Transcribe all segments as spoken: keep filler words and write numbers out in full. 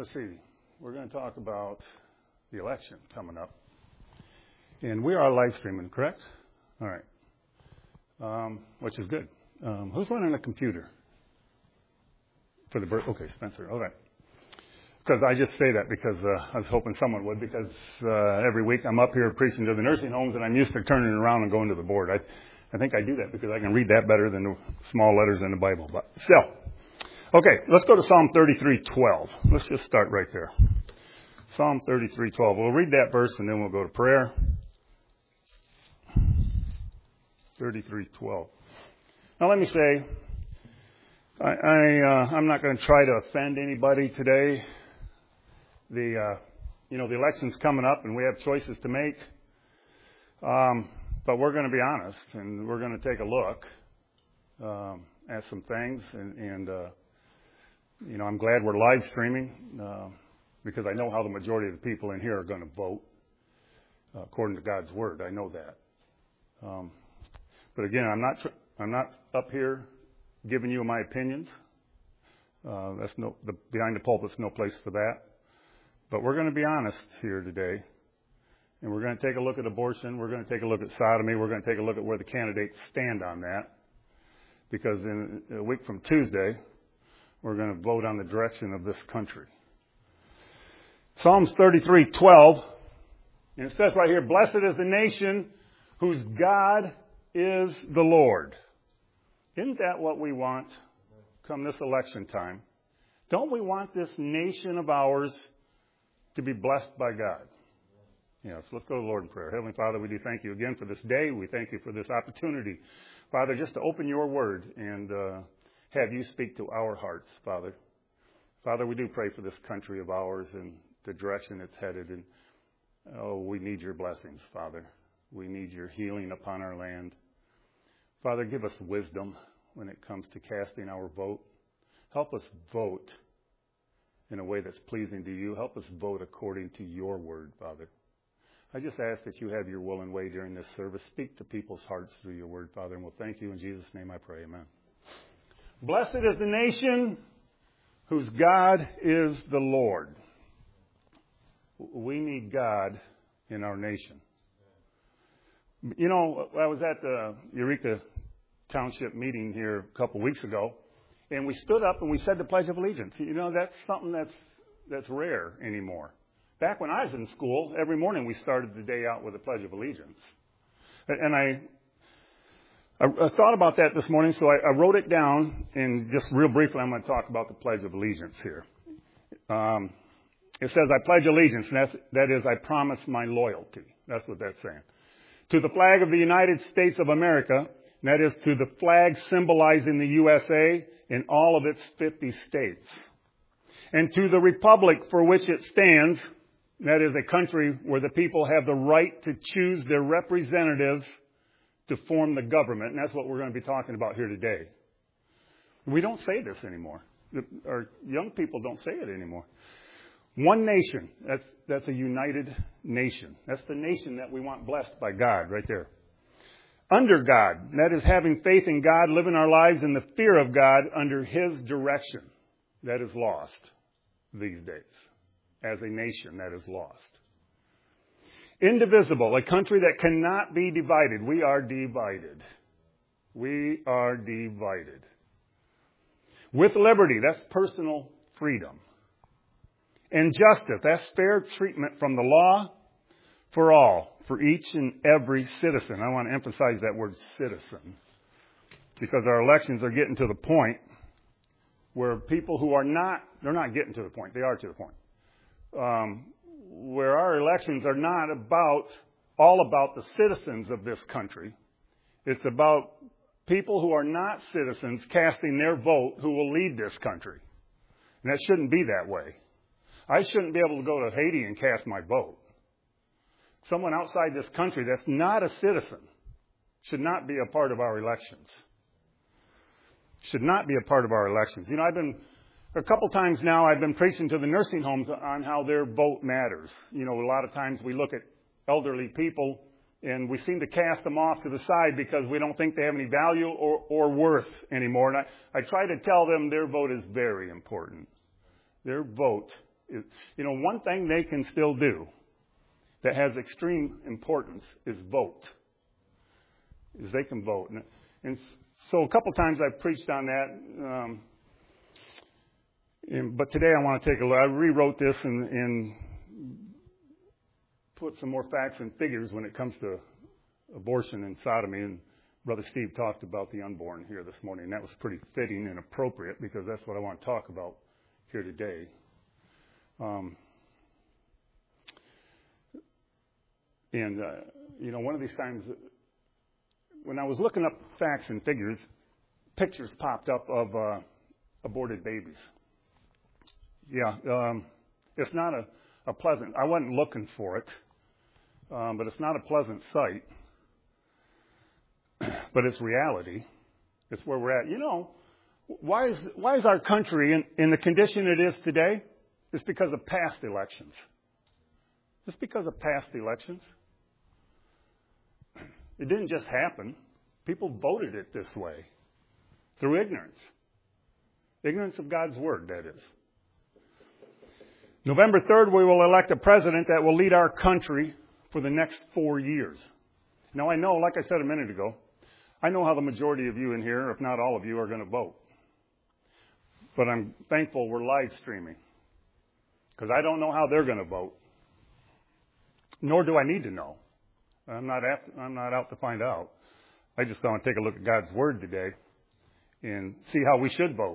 let's see. We're going to talk about the election coming up. And we are live streaming, correct? All right. Um, which is good. Um, who's running a computer? For the birth? Okay, Spencer. All right. Because I just say that because uh, I was hoping someone would, because uh, every week I'm up here preaching to the nursing homes, and I'm used to turning around and going to the board. I, I think I do that because I can read that better than the small letters in the Bible. But still. Okay, let's go to Psalm thirty-three twelve. Let's just start right there. Psalm thirty-three twelve. We'll read that verse and then we'll go to prayer. thirty-three twelve. Now let me say, I, I uh, I'm not going to try to offend anybody today. The uh, you know the election's coming up and we have choices to make. Um, but we're going to be honest and we're going to take a look um, at some things and. and uh, You know, I'm glad we're live streaming uh, because I know how the majority of the people in here are going to vote uh, according to God's word. I know that. Um, but again, I'm not tr- I'm not up here giving you my opinions. Uh, that's no the, behind the pulpit's no place for that. But we're going to be honest here today, and we're going to take a look at abortion. We're going to take a look at sodomy. We're going to take a look at where the candidates stand on that, because in a week from Tuesday, we're going to vote on the direction of this country. Psalms thirty-three twelve, and it says right here, "Blessed is the nation whose God is the Lord." Isn't that what we want come this election time? Don't we want this nation of ours to be blessed by God? Yes, let's go to the Lord in prayer. Heavenly Father, we do thank you again for this day. We thank you for this opportunity, Father, just to open your word and uh, have you speak to our hearts, Father. Father, we do pray for this country of ours and the direction it's headed. And oh, we need your blessings, Father. We need your healing upon our land. Father, give us wisdom when it comes to casting our vote. Help us vote in a way that's pleasing to you. Help us vote according to your word, Father. I just ask that you have your will and way during this service. Speak to people's hearts through your word, Father, and we'll thank you in Jesus' name I pray. Amen. Blessed is the nation whose God is the Lord. We need God in our nation. You know, I was at the Eureka Township meeting here a couple weeks ago, and we stood up and we said the Pledge of Allegiance. You know, that's something that's that's rare anymore. Back when I was in school, every morning we started the day out with the Pledge of Allegiance. And I... I thought about that this morning, so I, I wrote it down, and just real briefly, I'm going to talk about the Pledge of Allegiance here. Um, it says, "I pledge allegiance," and that's, that is, I promise my loyalty. That's what that's saying. "To the flag of the United States of America," and that is to the flag symbolizing the U S A in all of its fifty states. "And to the republic for which it stands," that is, a country where the people have the right to choose their representatives to form the government, and that's what we're going to be talking about here today. We don't say this anymore. Our young people don't say it anymore. One nation, that's, that's a united nation. That's the nation that we want blessed by God right there. Under God, that is having faith in God, living our lives in the fear of God under His direction. That is lost these days. As a nation, that is lost. Indivisible, a country that cannot be divided. We are divided. We are divided. With liberty, that's personal freedom. And justice, that's fair treatment from the law for all, for each and every citizen. I want to emphasize that word citizen, because our elections are getting to the point where people who are not, they're not getting to the point, they are to the point. Um, where our elections are not about, all about the citizens of this country. It's about people who are not citizens casting their vote who will lead this country. And that shouldn't be that way. I shouldn't be able to go to Haiti and cast my vote. Someone outside this country that's not a citizen should not be a part of our elections. Should not be a part of our elections. You know, I've been... A couple times now I've been preaching to the nursing homes on how their vote matters. You know, a lot of times we look at elderly people and we seem to cast them off to the side because we don't think they have any value or, or worth anymore. And I, I try to tell them their vote is very important. Their vote is, you know, one thing they can still do that has extreme importance is vote. Is they can vote. And, and so a couple times I've preached on that. Um, and, but today I want to take a look. I rewrote this and, and put some more facts and figures when it comes to abortion and sodomy. And Brother Steve talked about the unborn here this morning. And that was pretty fitting and appropriate because that's what I want to talk about here today. Um, and, uh, you know, one of these times when I was looking up facts and figures, pictures popped up of uh, aborted babies. Yeah, um, it's not a, a pleasant, I wasn't looking for it, um, but it's not a pleasant sight. But it's reality. It's where we're at. You know, why is why is our country in, in the condition it is today? It's because of past elections. It's because of past elections. It didn't just happen. People voted it this way through ignorance. Ignorance of God's word, that is. November third, we will elect a president that will lead our country for the next four years. Now, I know, like I said a minute ago, I know how the majority of you in here, if not all of you, are going to vote. But I'm thankful we're live streaming because I don't know how they're going to vote. Nor do I need to know. I'm not at, I'm not out to find out. I just want to take a look at God's word today and see how we should vote.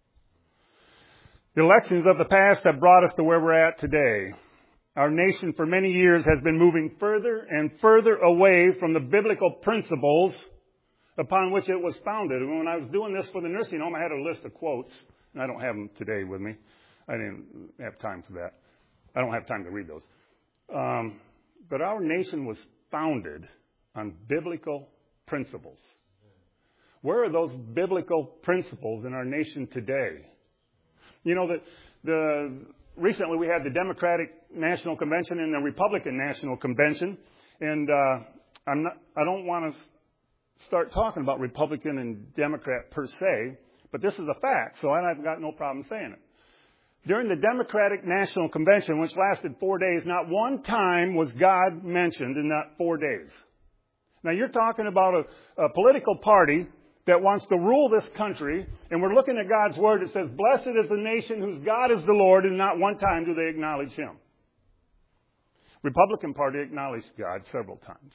The elections of the past have brought us to where we're at today. Our nation for many years has been moving further and further away from the biblical principles upon which it was founded. And when I was doing this for the nursing home, I had a list of quotes, and I don't have them today with me. I didn't have time for that. I don't have time to read those. Um, but our nation was founded on biblical principles. Where are those biblical principles in our nation today? You know, that the recently we had the Democratic National Convention and the Republican National Convention, and uh, I'm not. I don't want to start talking about Republican and Democrat per se, but this is a fact, so I've got no problem saying it. During the Democratic National Convention, which lasted four days, not one time was God mentioned in that four days. Now, you're talking about a, a political party that wants to rule this country, and we're looking at God's word that says, blessed is the nation whose God is the Lord, and not one time do they acknowledge him. Republican Party acknowledged God several times.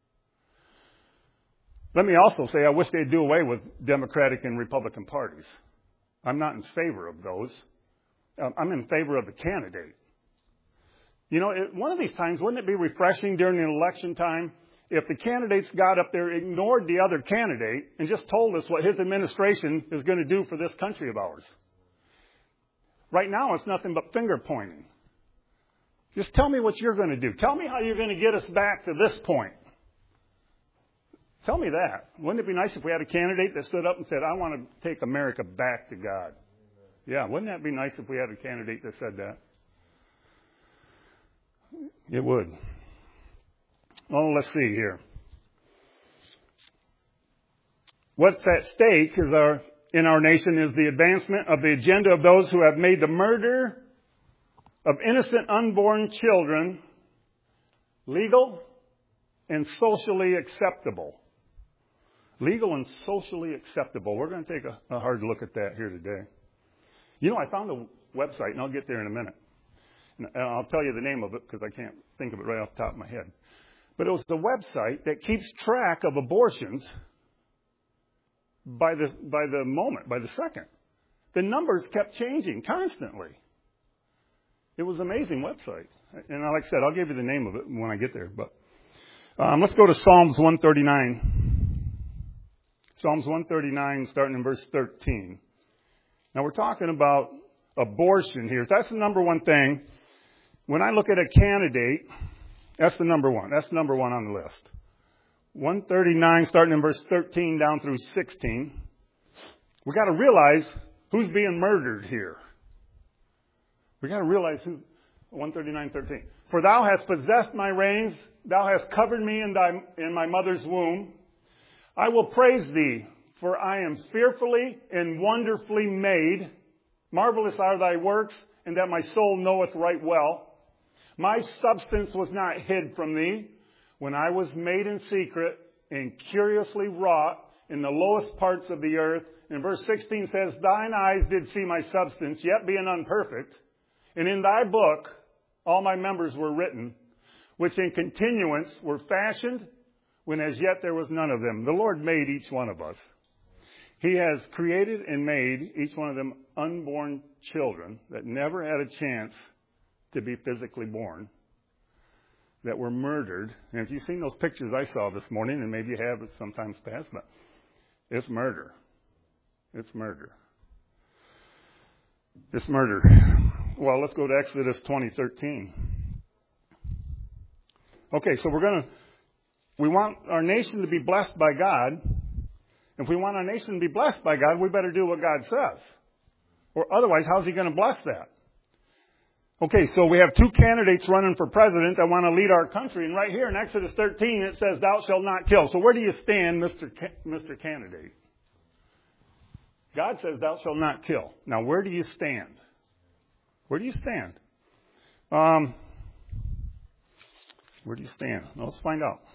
Let me also say I wish they'd do away with Democratic and Republican parties. I'm not in favor of those. I'm in favor of the candidate. You know, it, one of these times, wouldn't it be refreshing during an election time if the candidates got up there, ignored the other candidate, and just told us what his administration is going to do for this country of ours? Right now, it's nothing but finger pointing. Just tell me what you're going to do. Tell me how you're going to get us back to this point. Tell me that. Wouldn't it be nice if we had a candidate that stood up and said, I want to take America back to God? Yeah, wouldn't that be nice if we had a candidate that said that? It would. Oh, let's see here. What's at stake is our, in our nation is the advancement of the agenda of those who have made the murder of innocent unborn children legal and socially acceptable. Legal and socially acceptable. We're going to take a, a hard look at that here today. You know, I found a website, and I'll get there in a minute. And I'll tell you the name of it because I can't think of it right off the top of my head. But it was the website that keeps track of abortions by the by the moment, by the second. The numbers kept changing constantly. It was an amazing website. And like I said, I'll give you the name of it when I get there. But um, let's go to Psalms one thirty-nine. Psalms one thirty-nine, starting in verse thirteen. Now, we're talking about abortion here. That's the number one thing. When I look at a candidate, that's the number one. That's number one on the list. one thirty-nine, starting in verse thirteen down through sixteen. We got to realize who's being murdered here. We got to realize who's one thirty-nine, thirteen. For thou hast possessed my reins, thou hast covered me in thy in my mother's womb. I will praise thee, for I am fearfully and wonderfully made. Marvelous are thy works, and that my soul knoweth right well. My substance was not hid from thee when I was made in secret and curiously wrought in the lowest parts of the earth. And verse sixteen says, thine eyes did see my substance, yet being unperfect. And in thy book all my members were written, which in continuance were fashioned, when as yet there was none of them. The Lord made each one of us. He has created and made each one of them unborn children that never had a chance to be physically born, that were murdered. And if you've seen those pictures I saw this morning, and maybe you have it sometimes past, but it's murder. It's murder. It's murder. Well, let's go to Exodus twenty thirteen. Okay, so we're going to, we want our nation to be blessed by God. If we want our nation to be blessed by God, we better do what God says. Or otherwise, how's he going to bless that? Okay, so we have two candidates running for president that want to lead our country. And right here in Exodus thirteen, it says, thou shalt not kill. So where do you stand, Mister Ca- Mister Candidate? God says, thou shalt not kill. Now, where do you stand? Where do you stand? Um, where do you stand? Well, let's find out.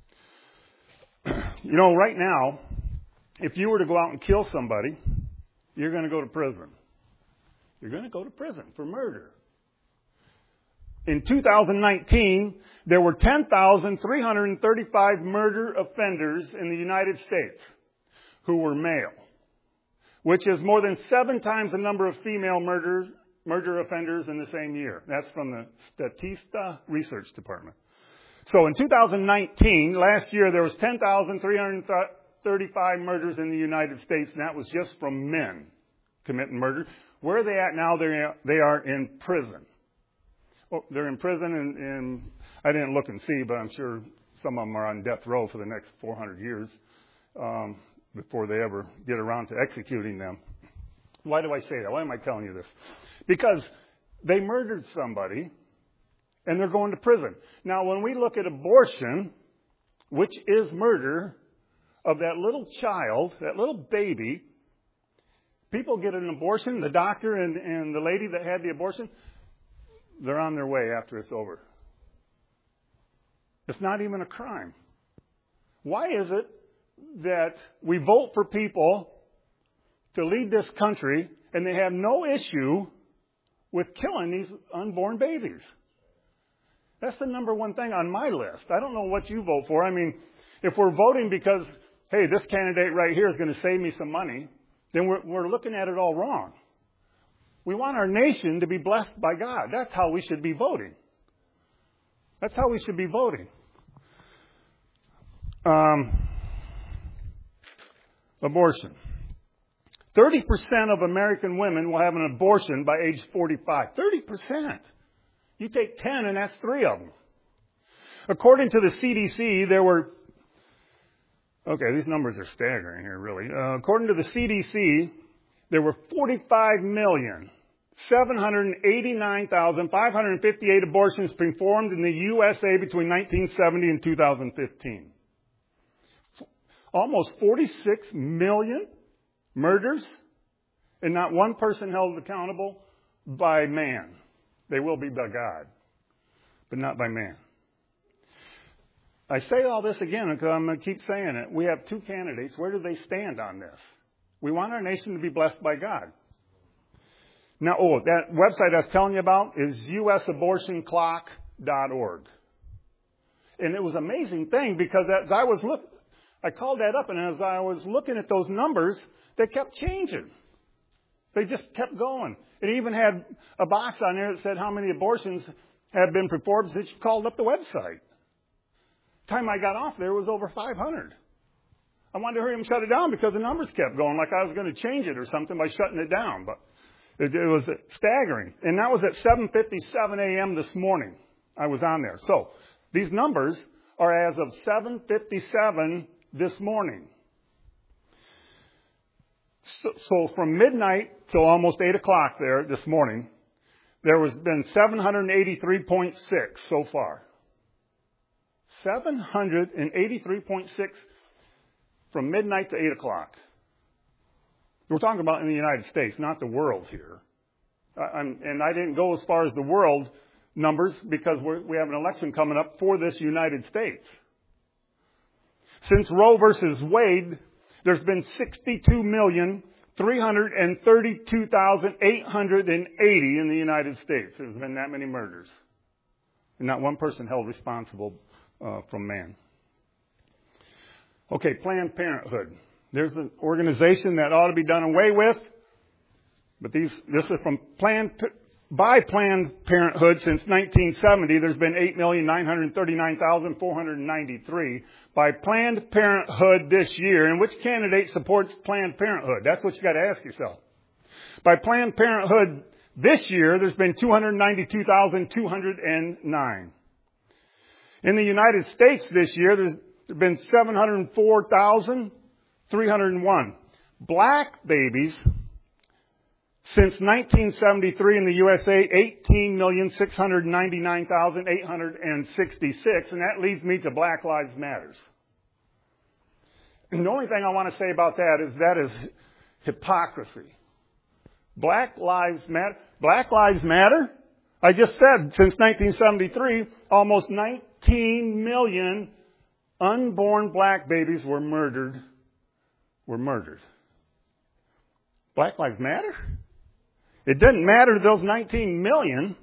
You know, right now, if you were to go out and kill somebody, you're going to go to prison. You're going to go to prison for murder. In two thousand nineteen, there were ten thousand three hundred thirty-five murder offenders in the United States who were male, which is more than seven times the number of female murder, murder offenders in the same year. That's from the Statista Research Department. So in two thousand nineteen, last year, there was ten thousand three hundred thirty-five murders in the United States, and that was just from men committing murder. Where are they at now? They're, they are in prison. Oh, they're in prison, and, and I didn't look and see, but I'm sure some of them are on death row for the next four hundred years um, before they ever get around to executing them. Why do I say that? Why am I telling you this? Because they murdered somebody, and they're going to prison. Now, when we look at abortion, which is murder of that little child, that little baby, people get an abortion, the doctor and, and the lady that had the abortion, they're on their way after it's over. It's not even a crime. Why is it that we vote for people to lead this country and they have no issue with killing these unborn babies? That's the number one thing on my list. I don't know what you vote for. I mean, if we're voting because, hey, this candidate right here is going to save me some money, then we're, we're looking at it all wrong. We want our nation to be blessed by God. That's how we should be voting. That's how we should be voting. Um, abortion. thirty percent of American women will have an abortion by age forty-five. thirty percent. You take ten and that's three of them. According to the C D C, there were... Okay, these numbers are staggering here, really. Uh, according to the C D C, there were forty-five million seven hundred eighty-nine thousand five hundred fifty-eight abortions performed in the U S A between nineteen seventy and two thousand fifteen. Almost forty-six million murders, and not one person held accountable by man. They will be by God, but not by man. I say all this again because I'm going to keep saying it. We have two candidates. Where do they stand on this? We want our nation to be blessed by God. Now, oh, that website I was telling you about is U S abortion clock dot org. And it was an amazing thing because as I was look, I called that up, and as I was looking at those numbers, they kept changing. They just kept going. It even had a box on there that said how many abortions had been performed since you called up the website. Time I got off there was over five hundred. I wanted to hurry and shut it down because the numbers kept going, like I was going to change it or something by shutting it down. But it, it was staggering. And that was at seven fifty-seven a.m. this morning. I was on there. So these numbers are as of seven fifty-seven this morning. So, so from midnight till almost eight o'clock there this morning, there has been seven hundred eighty-three point six so far. seven hundred eighty-three point six from midnight to eight o'clock. We're talking about in the United States, not the world here. I'm, and I didn't go as far as the world numbers because we're, we have an election coming up for this United States. Since Roe versus Wade, there's been sixty-two million, three hundred thirty-two thousand, eight hundred eighty in the United States. There's been that many murders. And not one person held responsible uh, from man. Okay, Planned Parenthood. There's an organization that ought to be done away with. But these, this is from Planned, by Planned Parenthood since nineteen seventy. There's been eight million, nine hundred thirty-nine thousand, four hundred ninety-three. By Planned Parenthood this year. And which candidate supports Planned Parenthood? That's what you got to ask yourself. By Planned Parenthood this year, there's been two hundred ninety-two thousand, two hundred nine. In the United States this year, there's been seven hundred four thousand, three hundred one. Black babies, since nineteen seventy-three in the U S A, eighteen million, six hundred ninety-nine thousand, eight hundred sixty-six. And that leads me to Black Lives Matter. And the only thing I want to say about that is that is hypocrisy. Black Lives Matter. Black Lives Matter? I just said since nineteen seventy-three, almost nineteen million unborn black babies were murdered. Were murdered. Black Lives Matter? It doesn't matter to those nineteen million.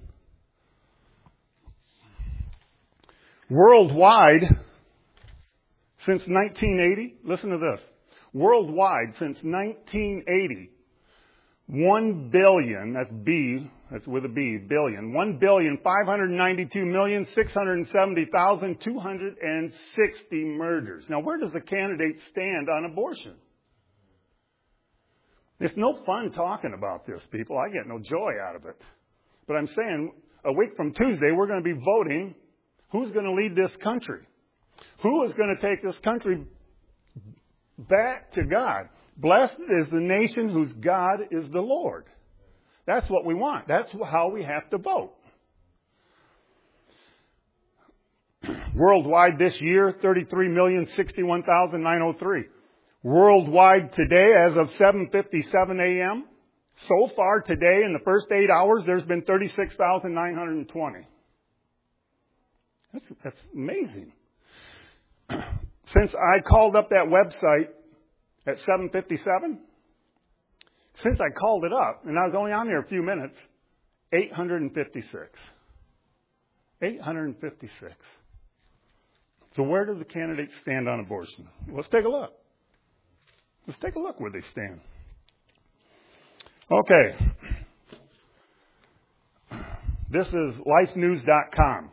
Worldwide, since nineteen eighty, listen to this. Worldwide, since nineteen eighty, one billion, that's B, that's with a B, billion, one billion, five hundred ninety-two million, six hundred seventy thousand, two hundred sixty murders. Now, where does the candidate stand on abortion? It's no fun talking about this, people. I get no joy out of it. But I'm saying a week from Tuesday, we're going to be voting who's going to lead this country. Who is going to take this country back to God? Blessed is the nation whose God is the Lord. That's what we want. That's how we have to vote. Worldwide this year, thirty-three million, sixty-one thousand, nine hundred three. Worldwide today, as of seven fifty-seven a.m., so far today, in the first eight hours, there's been thirty-six thousand, nine hundred twenty. That's, that's amazing. Since I called up that website at seven fifty-seven, since I called it up, and I was only on there a few minutes, eight hundred fifty-six. eight hundred fifty-six. So where do the candidates stand on abortion? Let's take a look. Let's take a look where they stand. Okay. This is life news dot com.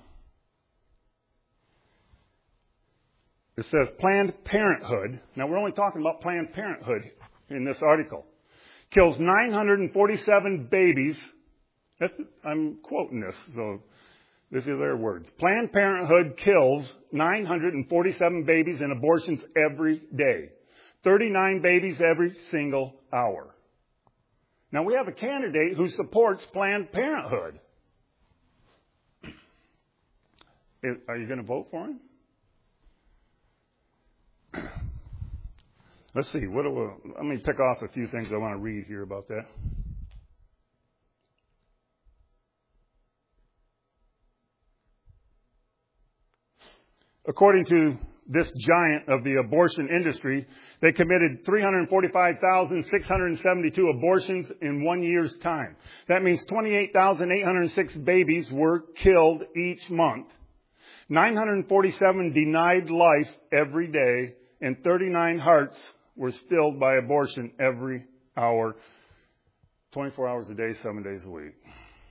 It says Planned Parenthood. Now, we're only talking about Planned Parenthood in this article. Kills nine hundred forty-seven babies. That's, I'm quoting this, so this is their words. Planned Parenthood kills nine hundred forty-seven babies in abortions every day. thirty-nine babies every single hour. Now, we have a candidate who supports Planned Parenthood. Are you going to vote for him? Let's see. What do we, let me pick off a few things I want to read here about that. According to this giant of the abortion industry, they committed three hundred forty-five thousand, six hundred seventy-two abortions in one year's time. That means twenty-eight thousand, eight hundred six babies were killed each month. nine hundred forty-seven denied life every day, and thirty-nine hearts were stilled by abortion every hour, twenty-four hours a day, seven days a week.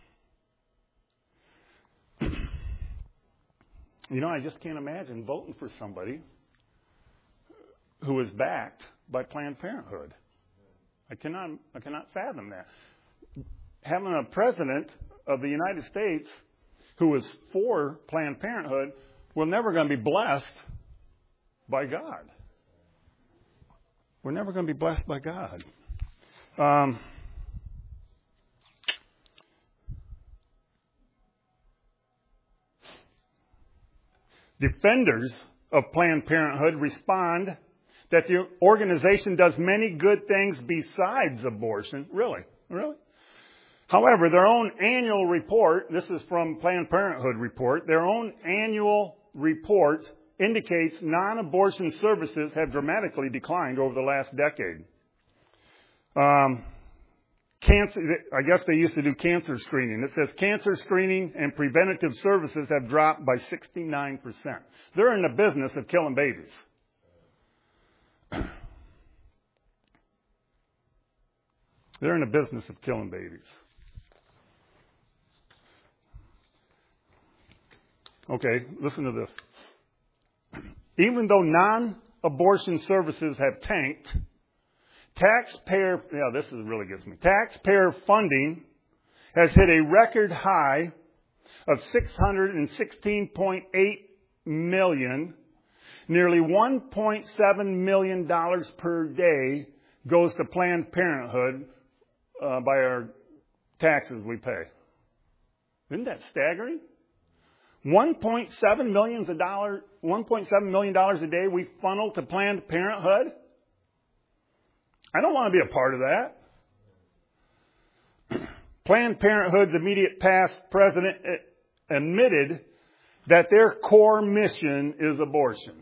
You know, I just can't imagine voting for somebody who is backed by Planned Parenthood. I cannot, I cannot fathom that. Having a president of the United States who is for Planned Parenthood, we're never going to be blessed by God. We're never going to be blessed by God. Um, Defenders of Planned Parenthood respond that the organization does many good things besides abortion. Really? Really? However, their own annual report, this is from Planned Parenthood report, their own annual report indicates non-abortion services have dramatically declined over the last decade. Um, cancer, I guess they used to do cancer screening. It says cancer screening and preventative services have dropped by sixty-nine percent. They're in the business of killing babies. They're in the business of killing babies. Okay, listen to this. Even though non-abortion services have tanked, taxpayer, yeah, this is really gets me. Taxpayer funding has hit a record high of six hundred sixteen point eight million dollars. Nearly one point seven million dollars per day goes to Planned Parenthood uh, by our taxes we pay. Isn't that staggering? one point seven million dollars one point seven million dollars a day we funnel to Planned Parenthood? I don't want to be a part of that. Planned Parenthood's immediate past president admitted that their core mission is abortion.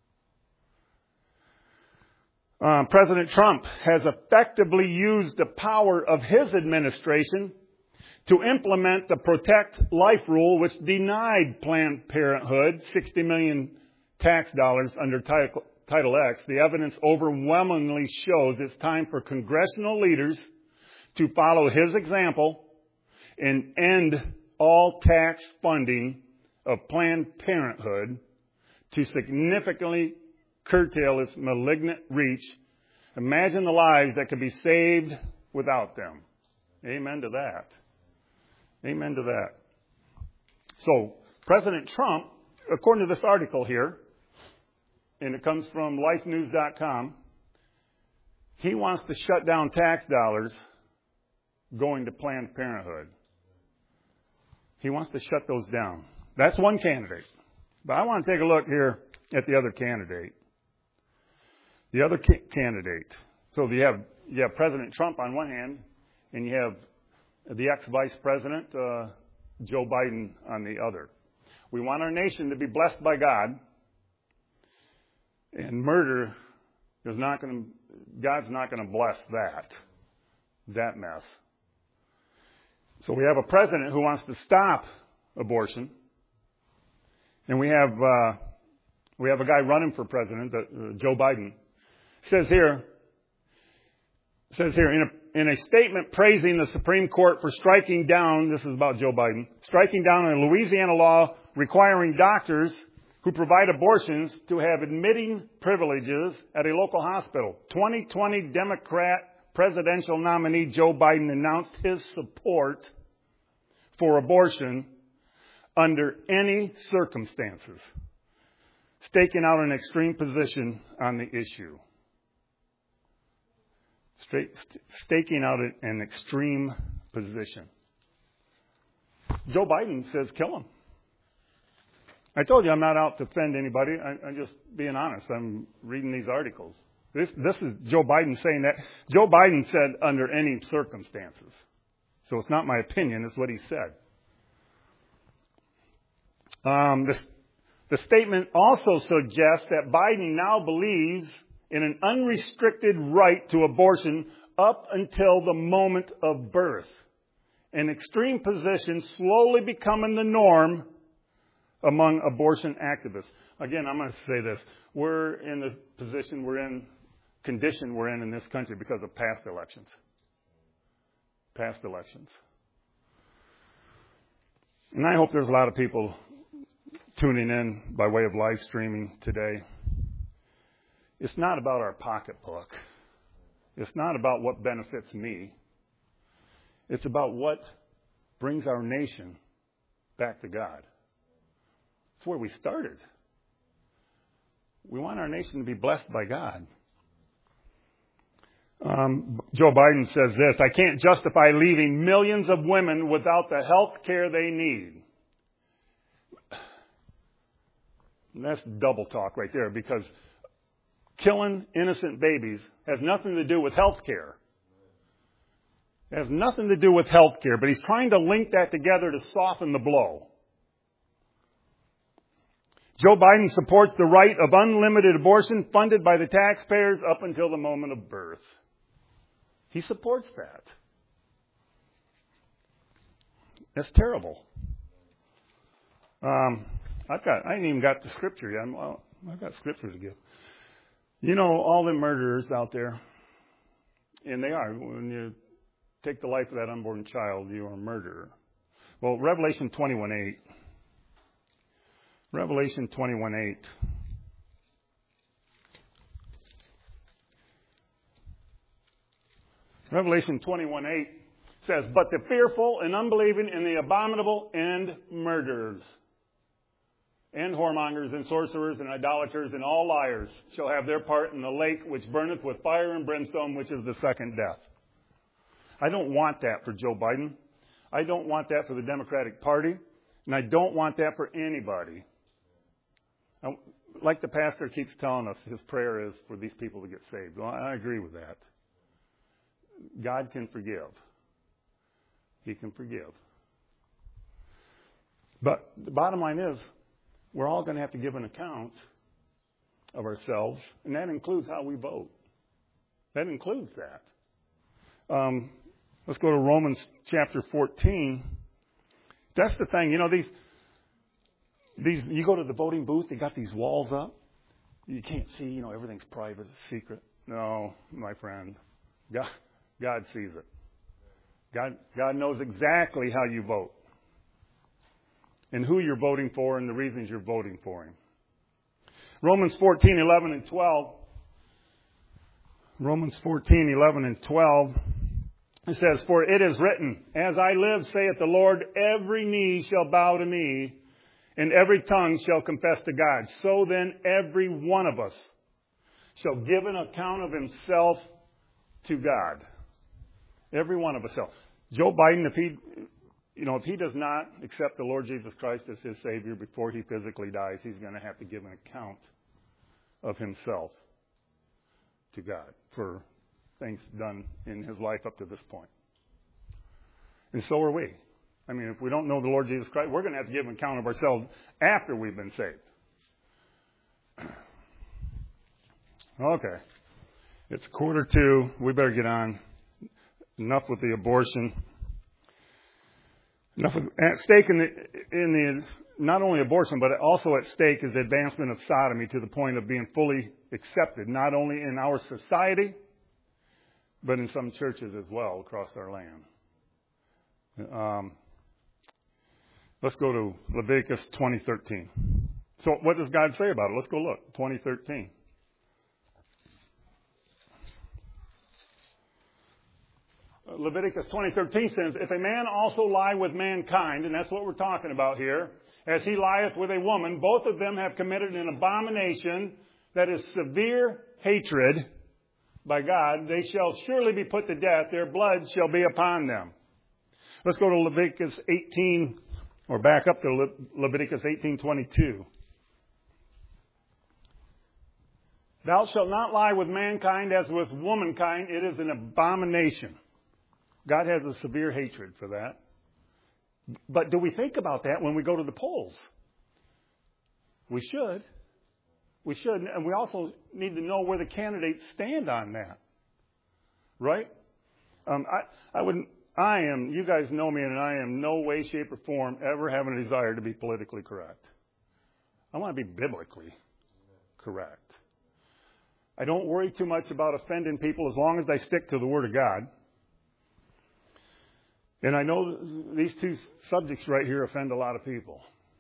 Um, President Trump has effectively used the power of his administration to implement the Protect Life rule, which denied Planned Parenthood sixty million dollars tax dollars under Title, Title X. The evidence overwhelmingly shows it's time for congressional leaders to follow his example and end all tax funding of Planned Parenthood to significantly curtail its malignant reach. Imagine the lives that could be saved without them. Amen to that. Amen to that. So, President Trump, according to this article here, and it comes from life news dot com, he wants to shut down tax dollars going to Planned Parenthood. He wants to shut those down. That's one candidate. But I want to take a look here at the other candidate. The other ca- candidate. So you have, you have President Trump on one hand, and you have the ex-vice president, uh, Joe Biden, on the other. We want our nation to be blessed by God, and murder is not going to, God's not going to bless that, that mess. So we have a president who wants to stop abortion, and we have uh, we have a guy running for president, uh, Joe Biden. It says here, it says here in a In a statement praising the Supreme Court for striking down, this is about Joe Biden, striking down a Louisiana law requiring doctors who provide abortions to have admitting privileges at a local hospital. twenty twenty Democrat presidential nominee Joe Biden announced his support for abortion under any circumstances, staking out an extreme position on the issue. Straight, staking out an extreme position. Joe Biden says kill him. I told you I'm not out to offend anybody. I, I'm just being honest. I'm reading these articles. This, this is Joe Biden saying that. Joe Biden said under any circumstances. So it's not my opinion. It's what he said. Um, this, the statement also suggests that Biden now believes in an unrestricted right to abortion up until the moment of birth. An extreme position slowly becoming the norm among abortion activists. Again, I'm going to say this. We're in the position we're in, condition we're in in this country because of past elections. Past elections. And I hope there's a lot of people tuning in by way of live streaming today. It's not about our pocketbook. It's not about what benefits me. It's about what brings our nation back to God. It's where we started. We want our nation to be blessed by God. Um, Joe Biden says this, I can't justify leaving millions of women without the health care they need. And that's double talk right there, because killing innocent babies has nothing to do with health care. It has nothing to do with health care, but he's trying to link that together to soften the blow. Joe Biden supports the right of unlimited abortion funded by the taxpayers up until the moment of birth. He supports that. That's terrible. Um, I've got, I ain't even got the scripture yet. Well, I've got scripture to give. You know, all the murderers out there, and they are, when you take the life of that unborn child, you are a murderer. Well, Revelation twenty-one eight. Revelation twenty-one eight. Revelation twenty-one eight says, but the fearful and unbelieving and the abominable and murderers and whoremongers and sorcerers and idolaters and all liars shall have their part in the lake which burneth with fire and brimstone, which is the second death. I don't want that for Joe Biden. I don't want that for the Democratic Party. And I don't want that for anybody. I, like the pastor keeps telling us, his prayer is for these people to get saved. Well, I agree with that. God can forgive. He can forgive. But the bottom line is, we're all going to have to give an account of ourselves, and that includes how we vote. That includes that. Um, let's go to Romans chapter fourteen. That's the thing. You know, these, these, you go to the voting booth, they got these walls up. You can't see, you know, everything's private, it's secret. No, my friend. God, God sees it. God, God knows exactly how you vote and who you're voting for and the reasons you're voting for him. Romans fourteen, eleven, and twelve. Romans fourteen, eleven, and twelve. It says, for it is written, as I live, saith the Lord, every knee shall bow to me, and every tongue shall confess to God. So then every one of us shall give an account of himself to God. Every one of us shall. Joe Biden, if he, you know, if he does not accept the Lord Jesus Christ as his Savior before he physically dies, he's going to have to give an account of himself to God for things done in his life up to this point. And so are we. I mean, if we don't know the Lord Jesus Christ, we're going to have to give an account of ourselves after we've been saved. Okay. It's quarter two. We better get on. Enough with the abortion. Enough with, at stake in the, in the, not only abortion, but also at stake is the advancement of sodomy to the point of being fully accepted, not only in our society, but in some churches as well across our land. Um, let's go to Leviticus twenty thirteen. So what does God say about it? Let's go look. twenty thirteen. Leviticus twenty thirteen says, if a man also lie with mankind, and that's what we're talking about here, as he lieth with a woman, both of them have committed an abomination that is severe hatred by God. They shall surely be put to death. Their blood shall be upon them. Let's go to Leviticus eighteen, or back up to Le- Leviticus eighteen twenty-two. Thou shalt not lie with mankind as with womankind. It is an abomination. God has a severe hatred for that. But do we think about that when we go to the polls? We should. We should. And we also need to know where the candidates stand on that. Right? Um, I, I wouldn't, I am, you guys know me, and I am no way, shape, or form ever having a desire to be politically correct. I want to be biblically correct. I don't worry too much about offending people as long as they stick to the Word of God. And I know these two subjects right here offend a lot of people.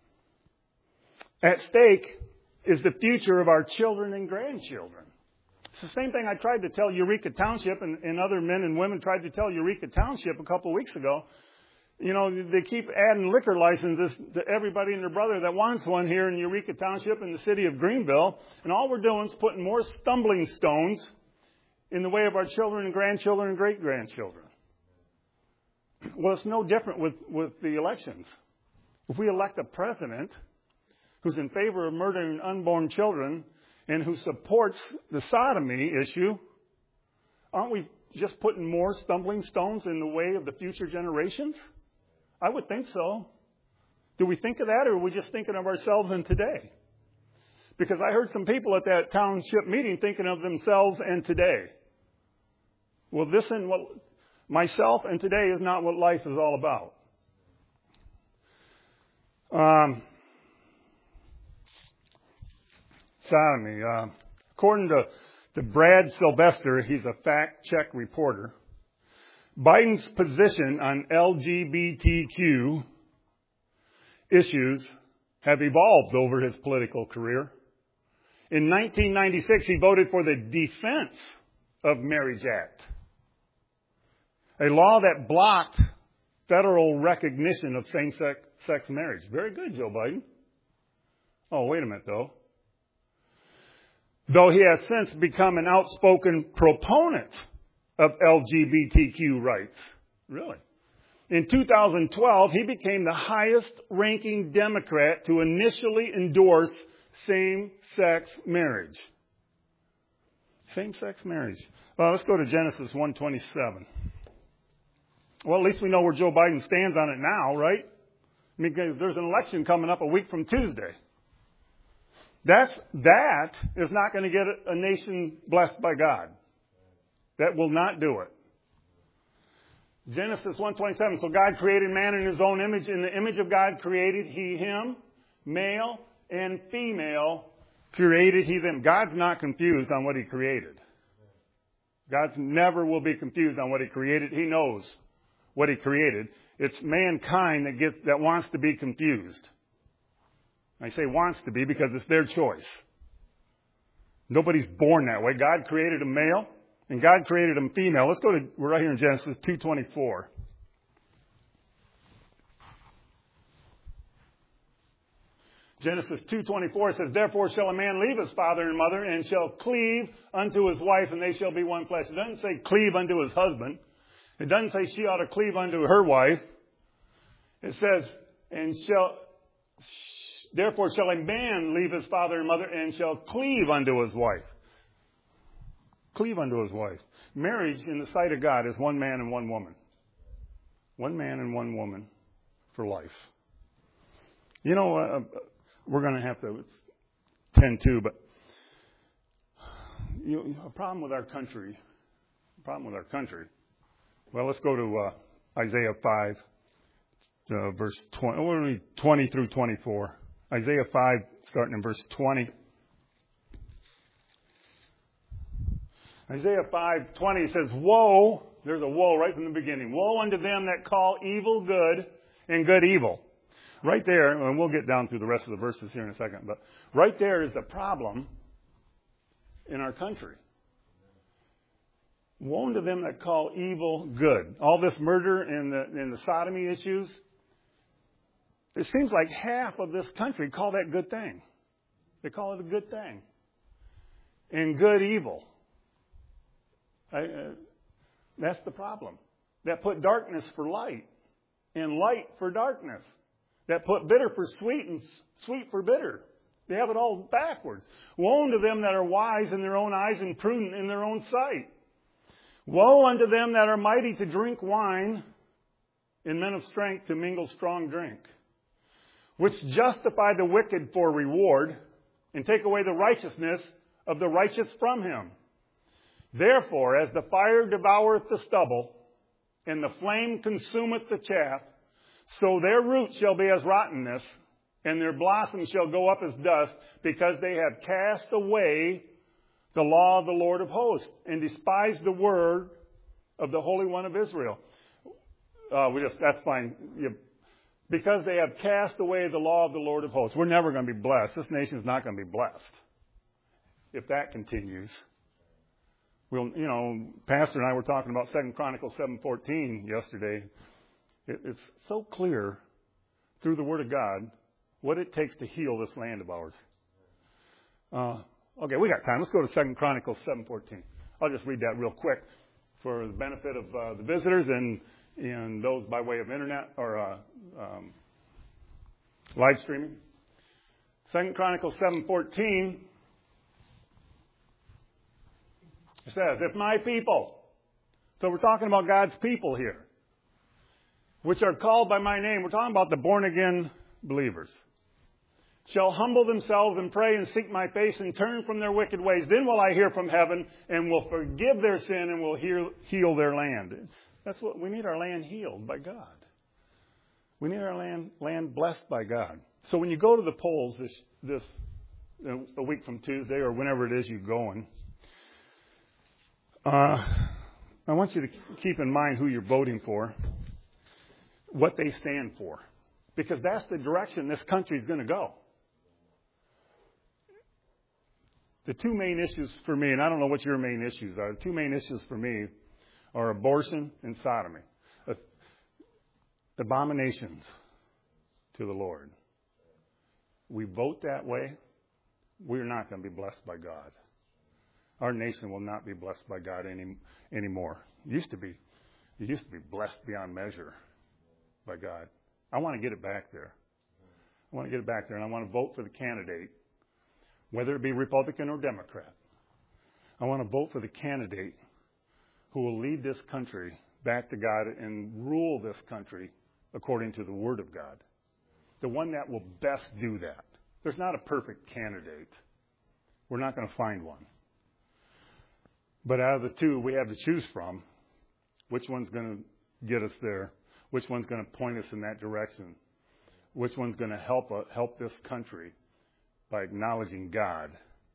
At stake is the future of our children and grandchildren. It's the same thing I tried to tell Eureka Township, and, and other men and women tried to tell Eureka Township a couple of weeks ago. You know, they keep adding liquor licenses to everybody and their brother that wants one here in Eureka Township in the city of Greenville. And all we're doing is putting more stumbling stones in the way of our children and grandchildren and great-grandchildren. Well, it's no different with, with the elections. If we elect a president who's in favor of murdering unborn children and who supports the sodomy issue, aren't we just putting more stumbling stones in the way of the future generations? I would think so. Do we think of that, or are we just thinking of ourselves in today? Because I heard some people at that township meeting thinking of themselves and today. Well, this and what myself and today is not what life is all about. Um, sodomy. Uh, according to, to Brad Sylvester, he's a fact-check reporter, Biden's position on L G B T Q issues have evolved over his political career. In nineteen ninety-six, he voted for the Defense of Marriage Act, a law that blocked federal recognition of same-sex marriage. Very good, Joe Biden. Oh, wait a minute, though. Though he has since become an outspoken proponent of L G B T Q rights. Really? In two thousand twelve, he became the highest-ranking Democrat to initially endorse same-sex marriage. Same-sex marriage. Well, let's go to Genesis one twenty-seven. Well, at least we know where Joe Biden stands on it now, right? I mean, there's an election coming up a week from Tuesday. That's, that is not going to get a nation blessed by God. That will not do it. Genesis one twenty-seven. So God created man in his own image. In the image of God created he him, male and female created he them. God's not confused on what he created. God never will be confused on what he created. He knows what he created. It's mankind that gets, that wants to be confused. I say wants to be because it's their choice. Nobody's born that way. God created a male and God created a female. Let's go to, we're right here in Genesis two twenty-four. Genesis two twenty-four says, therefore shall a man leave his father and mother and shall cleave unto his wife, and they shall be one flesh. It doesn't say cleave unto his husband. It doesn't say she ought to cleave unto her wife. It says, and shall, therefore shall a man leave his father and mother and shall cleave unto his wife. Cleave unto his wife. Marriage in the sight of God is one man and one woman. One man and one woman for life. You know, uh, we're going to have to tend to, but you know, a problem with our country, a problem with our country. Well, let's go to uh, Isaiah five, uh, verse twenty, oh, twenty through twenty-four. Isaiah five, starting in verse twenty. Isaiah five twenty says, woe, there's a woe right from the beginning. Woe unto them that call evil good and good evil. Right there, and we'll get down through the rest of the verses here in a second, but right there is the problem in our country. Woe unto them that call evil good. All this murder and the, and the sodomy issues, it seems like half of this country call that good thing. They call it a good thing. And good evil. I, uh, that's the problem. That put darkness for light and light for darkness. That put bitter for sweet and sweet for bitter. They have it all backwards. Woe unto them that are wise in their own eyes and prudent in their own sight. Woe unto them that are mighty to drink wine and men of strength to mingle strong drink, which justify the wicked for reward and take away the righteousness of the righteous from him. Therefore, as the fire devoureth the stubble, and the flame consumeth the chaff, so their root shall be as rottenness, and their blossom shall go up as dust, because they have cast away the law of the Lord of hosts, and despised the word of the Holy One of Israel. Uh, we just that's fine. You, because they have cast away the law of the Lord of hosts. We're never going to be blessed. This nation is not going to be blessed if that continues. We'll, you know, Pastor and I were talking about Second Chronicles seven fourteen yesterday. It, it's so clear through the Word of God what it takes to heal this land of ours. Uh, okay, we got time. Let's go to Second Chronicles seven fourteen. I'll just read that real quick for the benefit of uh, the visitors and and those by way of internet or uh, um, live streaming. Second Chronicles seven fourteen. It says, if my people, So we're talking about God's people here, which are called by my name. We're talking about the born-again believers. Shall humble themselves and pray and seek my face and turn from their wicked ways. Then will I hear from heaven and will forgive their sin and will heal, heal their land. That's what we need, our land healed by God. We need our land land blessed by God. So when you go to the polls this this a week from Tuesday or whenever it is you're going, uh, I want you to keep in mind who you're voting for, what they stand for, because that's the direction this country is going to go. The two main issues for me, and I don't know what your main issues are, the two main issues for me are abortion and sodomy. Abominations to the Lord. We vote that way, we're not going to be blessed by God. Our nation will not be blessed by God any anymore. It used to be, it used to be blessed beyond measure by God. I want to get it back there. I want to get it back there, and I want to vote for the candidate, whether it be Republican or Democrat. I want to vote for the candidate who will lead this country back to God and rule this country according to the Word of God. The one that will best do that. There's not a perfect candidate. We're not going to find one. But out of the two we have to choose from, which one's going to get us there? Which one's going to point us in that direction? Which one's going to help uh, help this country by acknowledging God?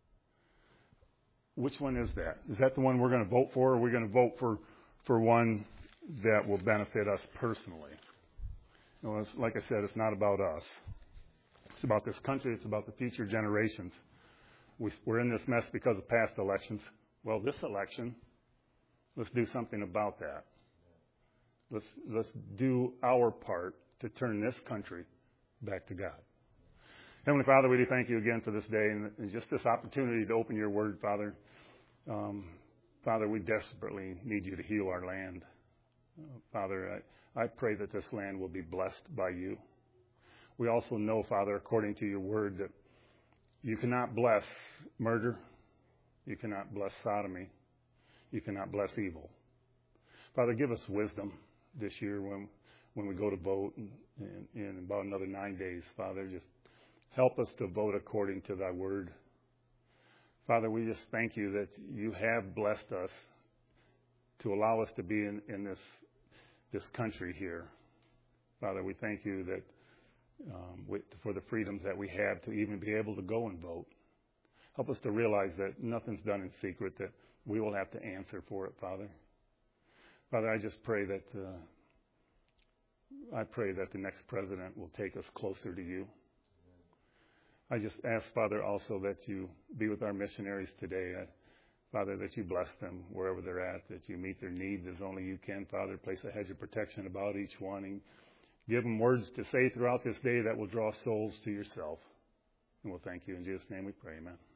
Which one is that? Is that the one we're going to vote for, or are we going to vote for, for one that will benefit us personally? You know, it's, like I said, it's not about us. It's about this country. It's about the future generations. We, we're in this mess because of past elections. Well, this election, let's do something about that. Let's let's do our part to turn this country back to God. Heavenly Father, we do thank you again for this day and, and just this opportunity to open your word, Father. Um, Father, we desperately need you to heal our land. Uh, Father, I, I pray that this land will be blessed by you. We also know, Father, according to your word, that you cannot bless murder. You cannot bless sodomy. You cannot bless evil. Father, give us wisdom this year when when we go to vote in, in, in about another nine days. Father, just help us to vote according to thy word. Father, we just thank you that you have blessed us to allow us to be in, in this this country here. Father, we thank you that um, with, for the freedoms that we have to even be able to go and vote. Help us to realize that nothing's done in secret, that we will have to answer for it, Father. Father, I just pray that uh, I pray that the next president will take us closer to you. I just ask, Father, also that you be with our missionaries today. I, Father, that you bless them wherever they're at, that you meet their needs as only you can, Father. Place a hedge of protection about each one and give them words to say throughout this day that will draw souls to yourself. And we'll thank you. In Jesus' name we pray, amen.